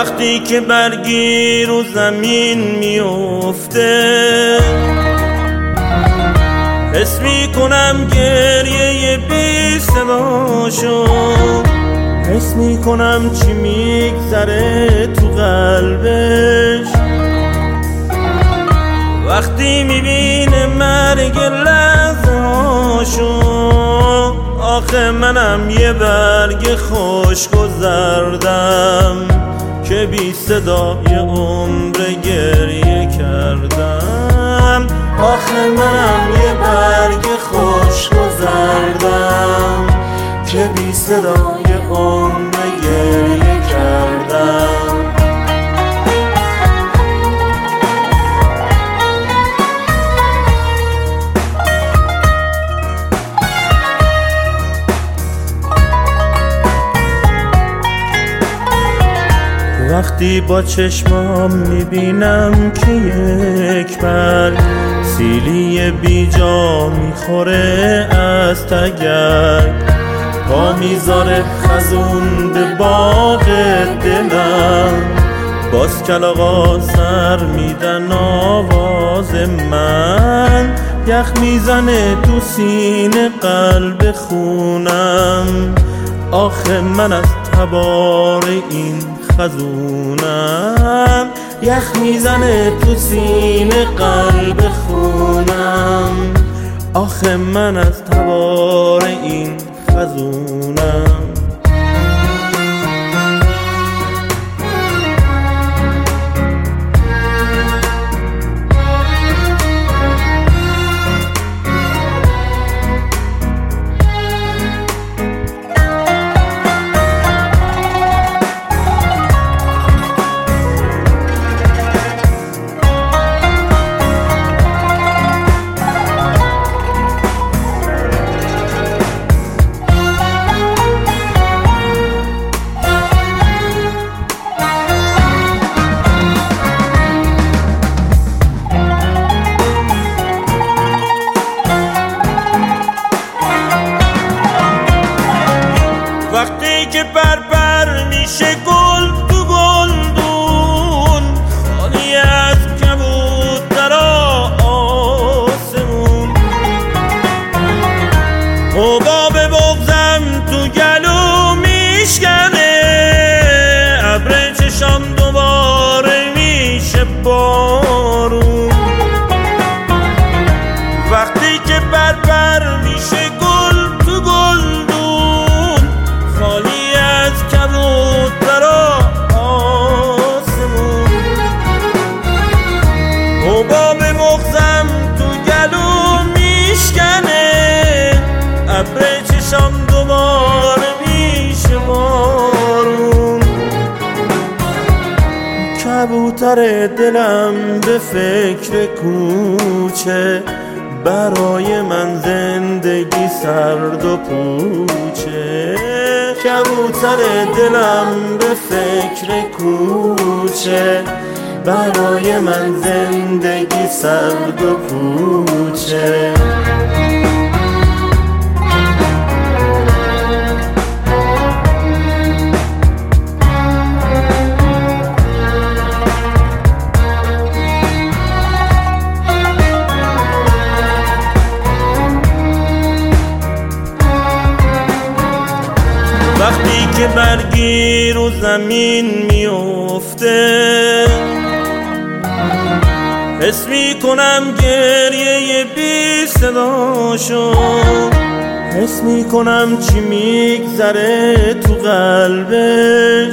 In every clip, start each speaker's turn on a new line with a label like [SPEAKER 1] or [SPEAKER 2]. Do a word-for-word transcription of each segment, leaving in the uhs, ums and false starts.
[SPEAKER 1] وقتی که برگی رو زمین میفته حس میکنم گریه بی صداشو، حس میکنم چی میگذره تو قلبش وقتی میبینه مرگ لحظه هاشو. آخه منم یه برگ خوش گذردم که بی صدای عمر گریه کردم. آخه منم یه برگ خوش گذردم که بی صدای عمر گریه کردم. وقتی با چشمام میبینم که یک برگ سیلی بی جا میخوره از تگرگ، پا میذاره خزون به باغ دلم، باز کلاغا سر میدن آواز من، یخ میزنه تو سینه قلب خونم. آخه من از تبار این خزونم، یخ میزنه تو سینه قلب خونم. آخه من از تبار این خزونم. وقتی که بربر میشه گل تو گلدون، خالی از کبوترا آسمون، حباب بغضم تو گلو میشکنه، ابر چشام دوباره میشه بارون. وقتی که بربر میشه گل تو گلدون، خالی از کبوترا آسمون، حباب مغزم تو گلو میشکنه، ابر چشام دوباره میشه بارون. کبوتر دلم به فکر کوچه، برای من زندگی سرد و پوچه. کبوتر دلم به فکر کوچه، برای من زندگی سرد و پوچه. وقتی که برگی رو زمین میفته حس میکنم گریه بی صداشو، حس میکنم چی میگذره تو قلبش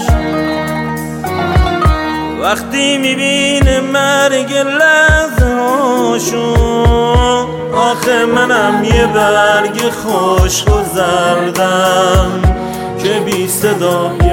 [SPEAKER 1] وقتی میبینه مرگ لحظه هاشو. آخه منم یه برگ خوش گذردم که بی صدای